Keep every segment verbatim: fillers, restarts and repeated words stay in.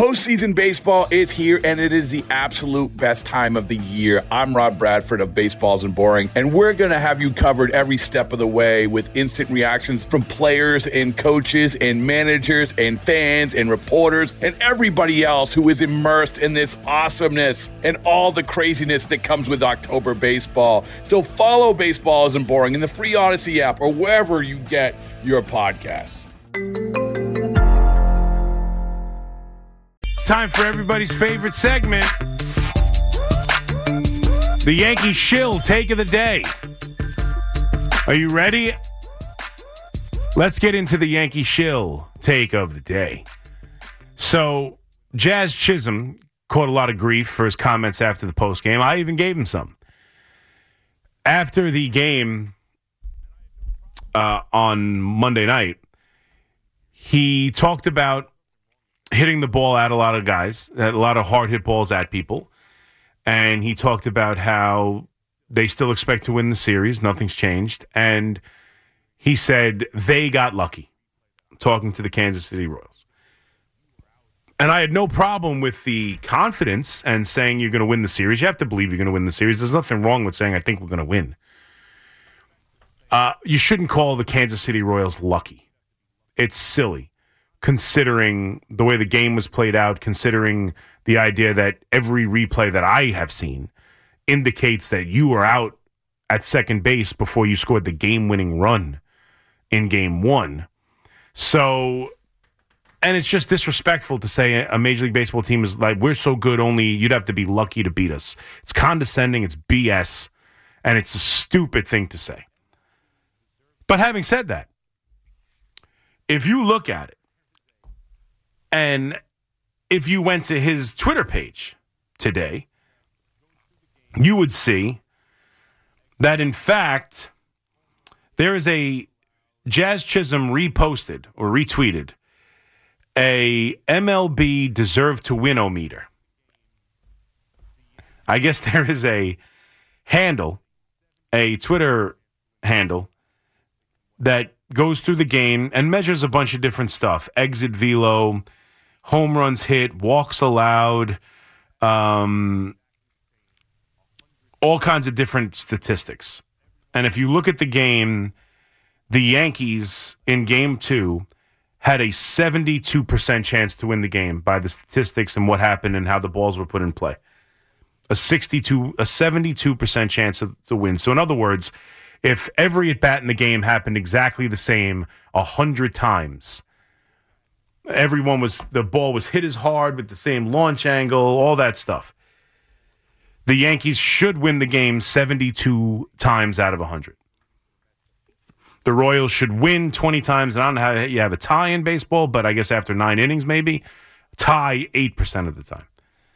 Postseason baseball is here, and it is the absolute best time of the year. I'm Rob Bradford of Baseball Isn't Boring, and we're going to have you covered every step of the way with instant reactions from players and coaches and managers and fans and reporters and everybody else who is immersed in this awesomeness and all the craziness that comes with October baseball. So follow Baseball Isn't Boring in the free Odyssey app or wherever you get your podcasts. It's time for everybody's favorite segment, the Yankee Shill Take of the Day. Are you ready? Let's get into the Yankee Shill Take of the Day. So, Jazz Chisholm caught a lot of grief for his comments after the postgame. I even gave him some. After the game uh, on Monday night, he talked about hitting the ball at a lot of guys, a lot of hard hit balls at people. And he talked about how they still expect to win the series. Nothing's changed. And he said they got lucky, talking to the Kansas City Royals. And I had no problem with the confidence and saying you're going to win the series. You have to believe you're going to win the series. There's nothing wrong with saying I think we're going to win. Uh, you shouldn't call the Kansas City Royals lucky. It's silly, considering the way the game was played out, considering the idea that every replay that I have seen indicates that you were out at second base before you scored the game-winning run in game one. So, and it's just disrespectful to say a Major League Baseball team is like, we're so good, only you'd have to be lucky to beat us. It's condescending, it's B S, and it's a stupid thing to say. But having said that, if you look at it, and if you went to his Twitter page today, you would see that, in fact, there is a Jazz Chisholm reposted or retweeted a M L B deserve to win-o-meter. I guess there is a handle, a Twitter handle, that goes through the game and measures a bunch of different stuff. Exit velo, home runs hit, walks allowed, um, all kinds of different statistics. And if you look at the game, the Yankees in game two had a seventy-two percent chance to win the game by the statistics and what happened and how the balls were put in play. A sixty-two, a seventy-two percent chance to win. So in other words, if every at-bat in the game happened exactly the same a hundred times, everyone was, the ball was hit as hard with the same launch angle, all that stuff, the Yankees should win the game seventy-two times out of one hundred. The Royals should win twenty times. And I don't know how you have a tie in baseball, but I guess after nine innings maybe, tie eight percent of the time.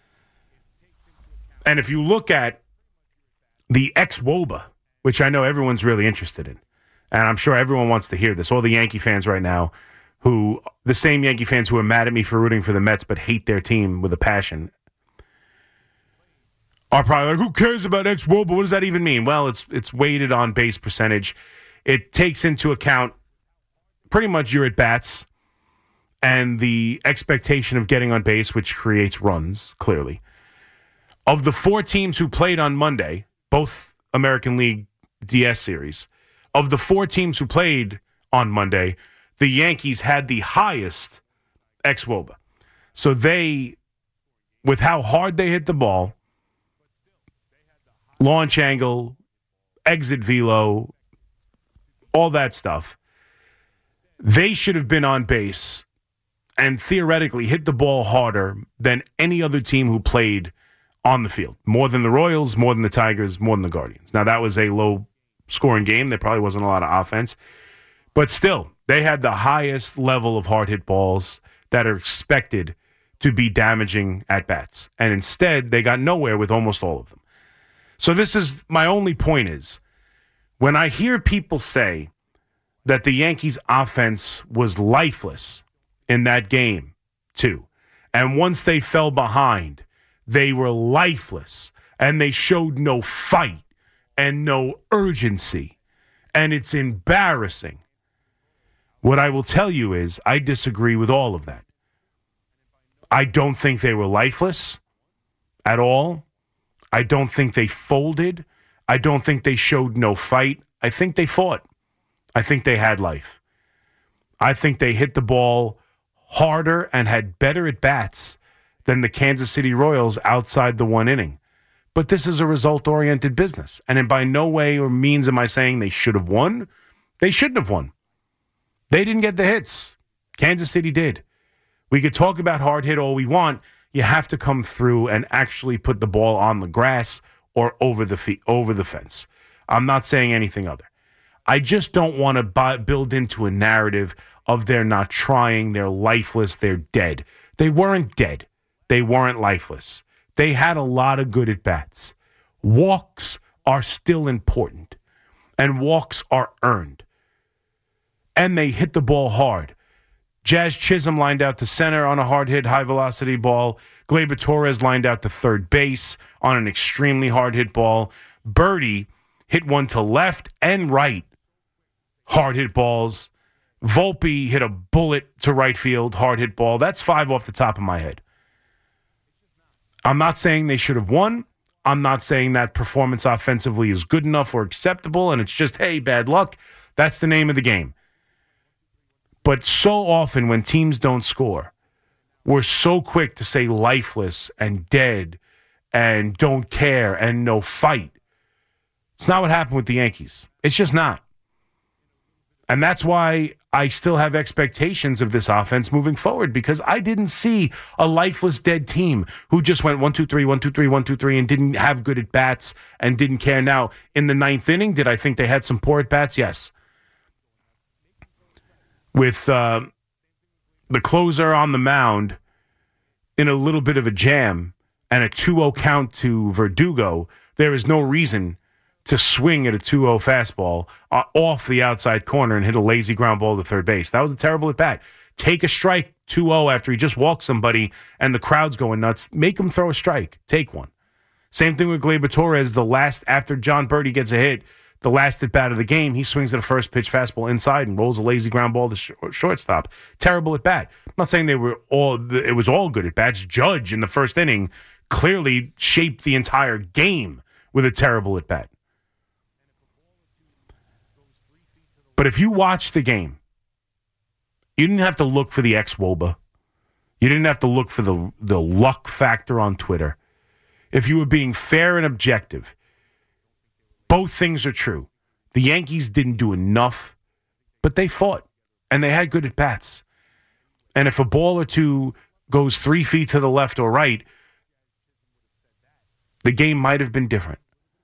And if you look at the ex-W O B A, which I know everyone's really interested in, and I'm sure everyone wants to hear this, all the Yankee fans right now, who, the same Yankee fans who are mad at me for rooting for the Mets but hate their team with a passion, are probably like, who cares about ex-W O B A? What does that even mean? Well, it's it's weighted on base percentage. It takes into account pretty much your at-bats and the expectation of getting on base, which creates runs, clearly. Of the four teams who played on Monday, both American League D S series, of the four teams who played on Monday, the Yankees had the highest ex-W O B A. So they, with how hard they hit the ball, launch angle, exit velo, all that stuff, they should have been on base and theoretically hit the ball harder than any other team who played on the field. More than the Royals, more than the Tigers, more than the Guardians. Now, that was a low-scoring game. There probably wasn't a lot of offense. But still, they had the highest level of hard-hit balls that are expected to be damaging at-bats. And instead, they got nowhere with almost all of them. So this is, my only point is, when I hear people say that the Yankees' offense was lifeless in that game, too, and once they fell behind, they were lifeless, and they showed no fight and no urgency, and it's embarrassing. What I will tell you is I disagree with all of that. I don't think they were lifeless at all. I don't think they folded. I don't think they showed no fight. I think they fought. I think they had life. I think they hit the ball harder and had better at bats than the Kansas City Royals outside the one inning. But this is a result-oriented business. And in by no way or means am I saying they should have won. They shouldn't have won. They didn't get the hits. Kansas City did. We could talk about hard hit all we want. You have to come through and actually put the ball on the grass or over the fe- over the fence. I'm not saying anything other. I just don't want to buy, build into a narrative of they're not trying, they're lifeless, they're dead. They weren't dead. They weren't lifeless. They had a lot of good at-bats. Walks are still important, and walks are earned. And they hit the ball hard. Jazz Chisholm lined out to center on a hard-hit, high-velocity ball. Gleyber Torres lined out to third base on an extremely hard-hit ball. Birdie hit one to left and right, hard-hit balls. Volpe hit a bullet to right field, hard-hit ball. That's five off the top of my head. I'm not saying they should have won. I'm not saying that performance offensively is good enough or acceptable, and it's just, hey, bad luck. That's the name of the game. But so often when teams don't score, we're so quick to say lifeless and dead and don't care and no fight. It's not what happened with the Yankees. It's just not. And that's why I still have expectations of this offense moving forward, because I didn't see a lifeless, dead team who just went one, two, three, one, two, three, one, two, three, and didn't have good at-bats and didn't care. Now, in the ninth inning, did I think they had some poor at-bats? Yes. With uh, the closer on the mound in a little bit of a jam and a two oh count to Verdugo, there is no reason to swing at a two oh fastball uh, off the outside corner and hit a lazy ground ball to third base. That was a terrible at-bat. Take a strike two oh after he just walked somebody and the crowd's going nuts. Make him throw a strike. Take one. Same thing with Gleyber Torres. The last, after John Birdie gets a hit, the last at-bat of the game, he swings at a first pitch fastball inside and rolls a lazy ground ball to sh- shortstop. Terrible at-bat. I'm not saying they were all, it was all good at-bats. Judge in the first inning clearly shaped the entire game with a terrible at-bat. But if you watch the game, you didn't have to look for the ex-W O B A. You didn't have to look for the, the luck factor on Twitter. If you were being fair and objective, both things are true. The Yankees didn't do enough, but they fought, and they had good at-bats. And if a ball or two goes three feet to the left or right, the game might have been different.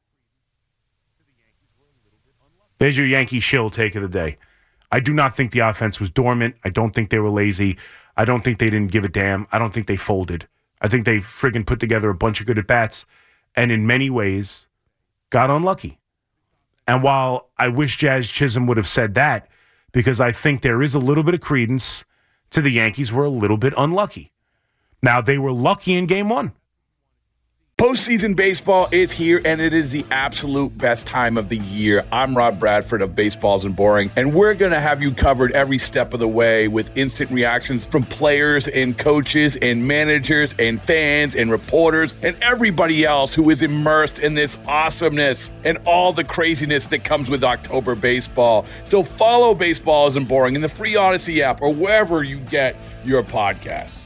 There's your Yankee shill take of the day. I do not think the offense was dormant. I don't think they were lazy. I don't think they didn't give a damn. I don't think they folded. I think they friggin' put together a bunch of good at-bats, and in many ways got unlucky. And while I wish Jazz Chisholm would have said that, because I think there is a little bit of credence to the Yankees were a little bit unlucky. Now, they were lucky in game one. Postseason baseball is here, and it is the absolute best time of the year. I'm Rob Bradford of Baseballs and Boring, and we're going to have you covered every step of the way with instant reactions from players and coaches and managers and fans and reporters and everybody else who is immersed in this awesomeness and all the craziness that comes with October baseball. So follow Baseballs and Boring in the free Odyssey app or wherever you get your podcasts.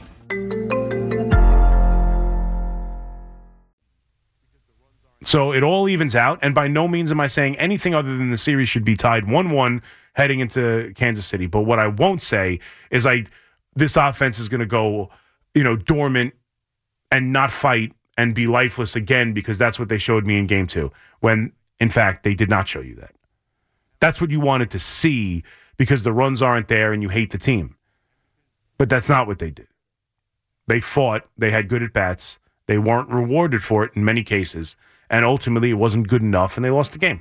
So it all evens out, and by no means am I saying anything other than the series should be tied one one heading into Kansas City. But what I won't say is I this offense is going to go, you know, dormant and not fight and be lifeless again, because that's what they showed me in game two, when, in fact, they did not show you that. That's what you wanted to see because the runs aren't there and you hate the team. But that's not what they did. They fought. They had good at-bats. They weren't rewarded for it in many cases. And ultimately, it wasn't good enough, and they lost the game.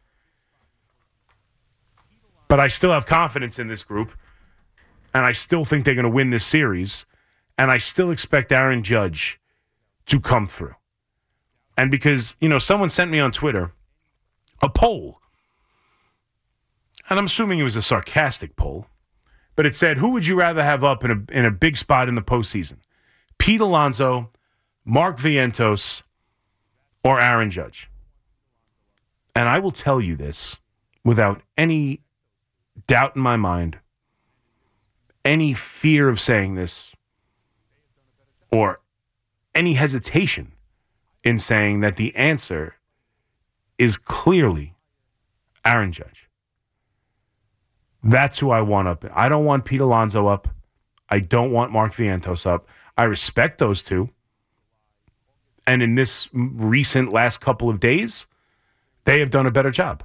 But I still have confidence in this group, and I still think they're going to win this series, and I still expect Aaron Judge to come through. And because, you know, someone sent me on Twitter a poll, and I'm assuming it was a sarcastic poll, but it said, who would you rather have up in a in a big spot in the postseason? Pete Alonso, Mark Vientos, or Aaron Judge. And I will tell you this without any doubt in my mind, any fear of saying this, or any hesitation in saying that the answer is clearly Aaron Judge. That's who I want up. I don't want Pete Alonso up. I don't want Mark Vientos up. I respect those two. And in this recent last couple of days, they have done a better job.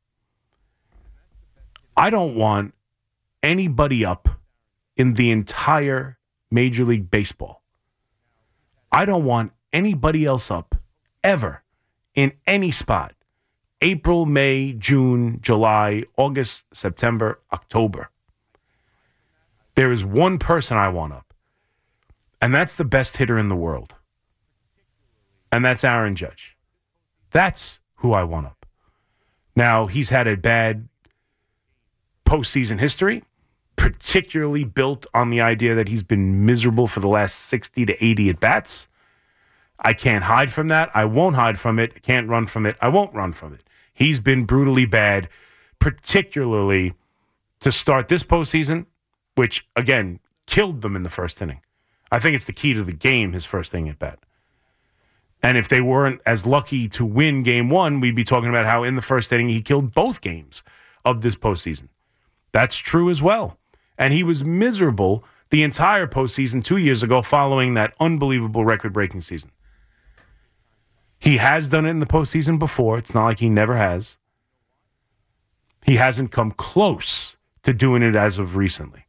I don't want anybody up in the entire Major League Baseball. I don't want anybody else up ever in any spot. April, May, June, July, August, September, October. There is one person I want up, and that's the best hitter in the world. And that's Aaron Judge. That's who I want up. Now, he's had a bad postseason history, particularly built on the idea that he's been miserable for the last sixty to eighty at-bats. I can't hide from that. I won't hide from it. I can't run from it. I won't run from it. He's been brutally bad, particularly to start this postseason, which, again, killed them in the first inning. I think it's the key to the game, his first inning at bat. And if they weren't as lucky to win game one, we'd be talking about how in the first inning he killed both games of this postseason. That's true as well. And he was miserable the entire postseason two years ago following that unbelievable record-breaking season. He has done it in the postseason before. It's not like he never has. He hasn't come close to doing it as of recently.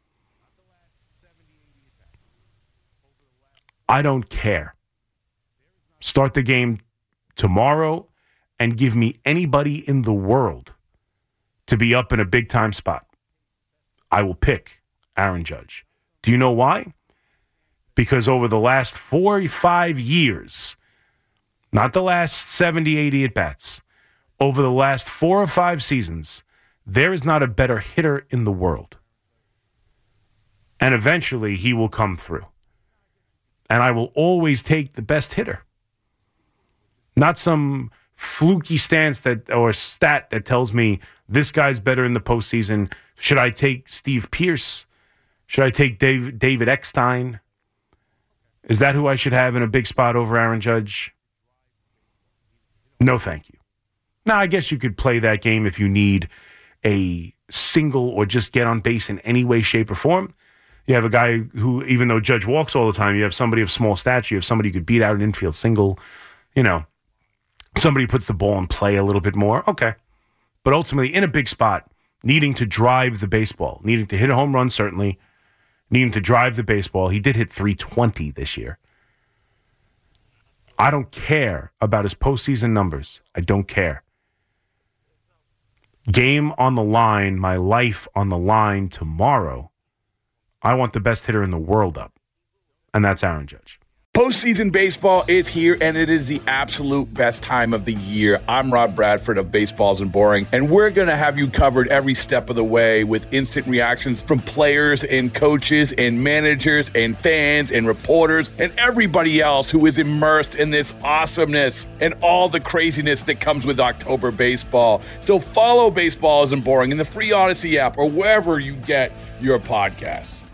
I don't care. Start the game tomorrow and give me anybody in the world to be up in a big-time spot. I will pick Aaron Judge. Do you know why? Because over the last four or five years, not the last seventy, eighty at-bats, over the last four or five seasons, there is not a better hitter in the world. And eventually he will come through. And I will always take the best hitter. Not some fluky stance that or stat that tells me this guy's better in the postseason. Should I take Steve Pearce? Should I take Dave, David Eckstein? Is that who I should have in a big spot over Aaron Judge? No, thank you. Now, I guess you could play that game if you need a single or just get on base in any way, shape, or form. You have a guy who, even though Judge walks all the time, you have somebody of small stature, you have somebody who could beat out an infield single, you know, somebody puts the ball in play a little bit more. Okay. But ultimately, in a big spot, needing to drive the baseball, needing to hit a home run, certainly, needing to drive the baseball. He did hit three twenty this year. I don't care about his postseason numbers. I don't care. Game on the line, my life on the line tomorrow. I want the best hitter in the world up, and that's Aaron Judge. Postseason baseball is here, and it is the absolute best time of the year. I'm Rob Bradford of Baseballs and Boring, and we're going to have you covered every step of the way with instant reactions from players and coaches and managers and fans and reporters and everybody else who is immersed in this awesomeness and all the craziness that comes with October baseball. So follow Baseballs and Boring in the free Odyssey app or wherever you get your podcasts.